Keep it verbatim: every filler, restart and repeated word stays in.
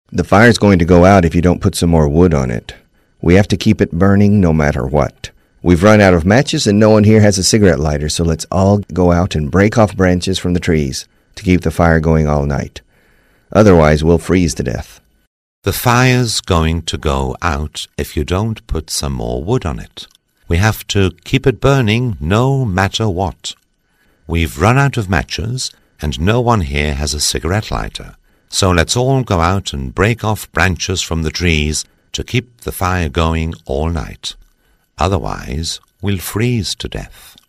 The fire's going to go out if you don't put some more wood on it. We have to keep it burning no matter what. We've run out of matches and no one here has a cigarette lighter, so let's all go out and break off branches from the trees to keep the fire going all night. Otherwise, we'll freeze to death. The fire's going to go out if you don't put some more wood on it. We have to keep it burning no matter what. We've run out of matches and no one here has a cigarette lighter. So let's all go out and break off branches from the trees to keep the fire going all night. Otherwise, we'll freeze to death.